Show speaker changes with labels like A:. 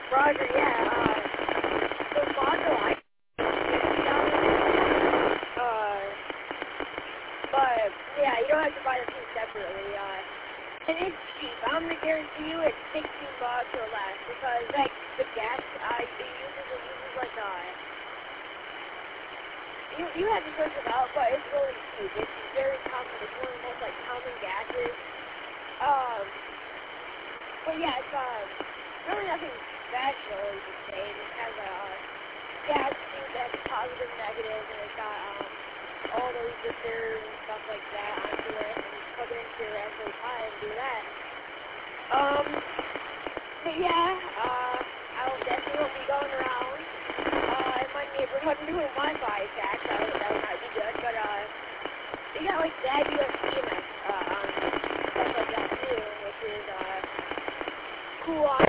A: Roger, yeah, the module I but, yeah, you don't have to buy the two separately, and it's cheap. I'm gonna guarantee you it's $16 or less, because, like, the gas, it uses, like, you have to search it out, but it's really cheap. It's very common. It's one of the most, like, common gases. But yeah, it's, really nothing special, you could say. It has a, gas tube that's positive, negative, and it's got, all the resistors and stuff like that onto it, and you plug it into your Raspberry Pi and do that. But yeah, I will definitely be going around, in my neighborhood doing Wi-Fi checks. That would not be good, but, they got, like, that USB and, stuff like that, too, which is, cool.